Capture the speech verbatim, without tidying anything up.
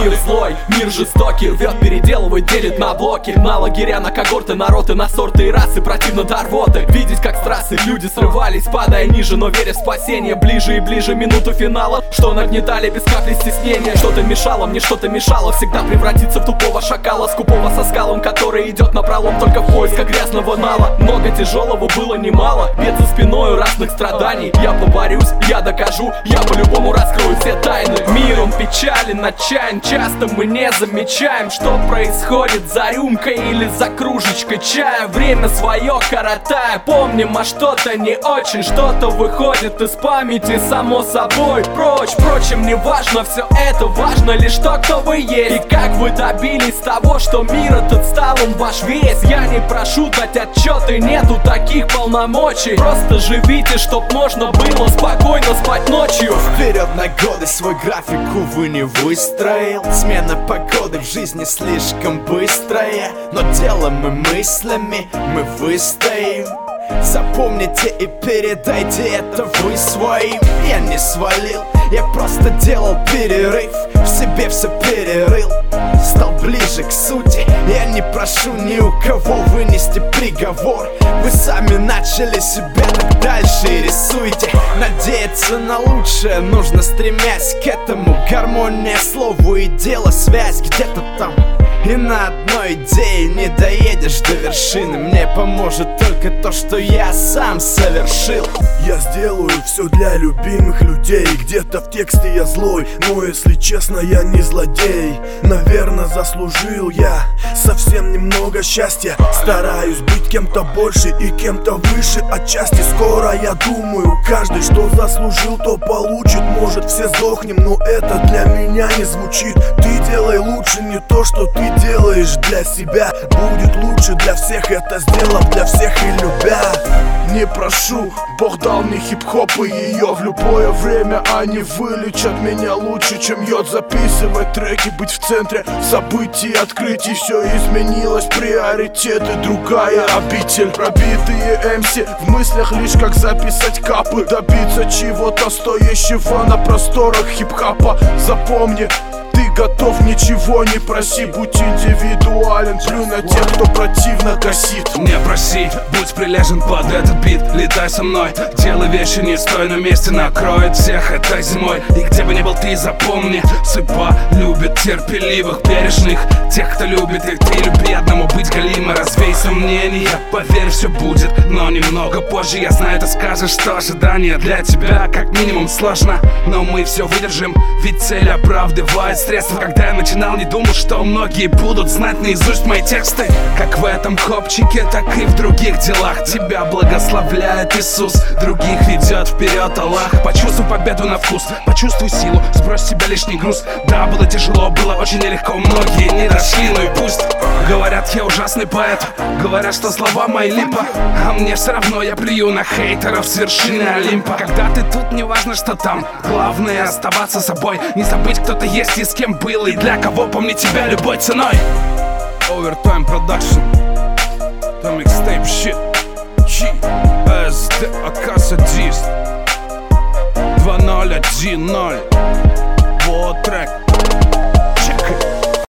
Мир злой, мир жестокий, рвет, переделывает, делит на блоки. На лагеря, на когорты, народы, на сорты и расы, противно до рвоты. Видеть, как с трассы люди срывались, падая ниже, но веря в спасение. Ближе и ближе минуту финала, что нагнетали без капли стеснения. Что-то мешало, мне что-то мешало всегда превратиться в тупого шакала, скупого со скалом, который идет напролом только в поисках грязного нала. Много тяжелого было немало, бед за спиною разных страданий. Я поборюсь, я докажу, я по-любому раскрою все тайны. Миром печален, отчаян, часто мы не замечаем, что происходит за рюмкой или за кружечкой чая. Время свое коротая, помним, а что-то не очень, что-то выходит из памяти само собой прочь. Впрочем, не важно все это, важно лишь то, кто вы есть и как вы добились того, что мир этот стал он ваш весь. Я не прошу дать отчеты, нету таких полномочий. Просто живите, чтоб можно было спокойно спать ночью. Вперед на годы свой график, увы, не выстроил. Смена погоды в жизни слишком быстрая, но делом и мыслями мы выстоим. Запомните и передайте это вы своим. Я не свалил, я просто делал перерыв, в себе все перерыл, стал ближе к сути. Я не прошу ни у кого вынести приговор. Вы сами начали себя, так дальше и рисуйте. Надеяться на лучшее нужно, стремясь к этому. Гармония слова и дела, связь где-то там. И на одной идее не доедешь до вершины. Мне поможет только то, что я сам совершил. Я сделаю все для любимых людей. Где-то в тексте я злой, но если честно, я не злодей. Наверное, заслужил я совсем немного счастья. Стараюсь быть кем-то больше и кем-то выше отчасти. Скоро, я думаю, каждый, что заслужил, то получит. Может, все сдохнем, но это для меня не звучит. Ты делай лучше, не то, что ты делаешь для себя. Будет лучше для всех, это сделав для всех и любя. Не прошу, Бог дал мне хип-хоп и ее. В любое время они вылечат меня лучше, чем йод. Записывать треки, быть в центре событий, открытий. Все изменилось, приоритеты, другая обитель. Пробитые эм си в мыслях лишь как записать капы. Добиться чего-то стоящего на просторах хип-хопа. Запомни, ты готов, ничего не проси. Будь индивидуален, плюй на тех, кто противно косит. Не проси, будь прилежен под этот бит. Летай со мной, делай вещи, не стой на месте. Накроет всех этой зимой. И где бы ни был ты, запомни, судьба любит терпеливых, бережных. Тех, кто любит, и ты люби одному быть галимо. Развей сомнения, поверь, все будет, но немного позже. Я знаю, ты скажешь, что ожидание для тебя как минимум сложно, но мы все выдержим, ведь цель оправдывает средства. Когда я начинал, не думал, что многие будут знать наизусть мои тексты. Как в этом хопчике, так и в других делах. Тебя благословляет Иисус, других ведет вперед Аллах. Почувствуй победу на вкус, почувствуй силу, сбрось с себя лишний груз. Да, было тяжело, было очень нелегко, многие не дошли, ну и пусть. Говорят, я ужасный поэт, говорят, что слова мои липа, а мне все равно, я плюю на хейтеров с вершины Олимпа. Когда ты тут, не важно, что там, главное оставаться собой. Не забыть, кто ты есть и с кем был, и для кого, помни тебя любой ценой. Overtime Production, the mixtape shit, G, S, D, Акаса, Дист, два ноль один ноль, вот трек, check it.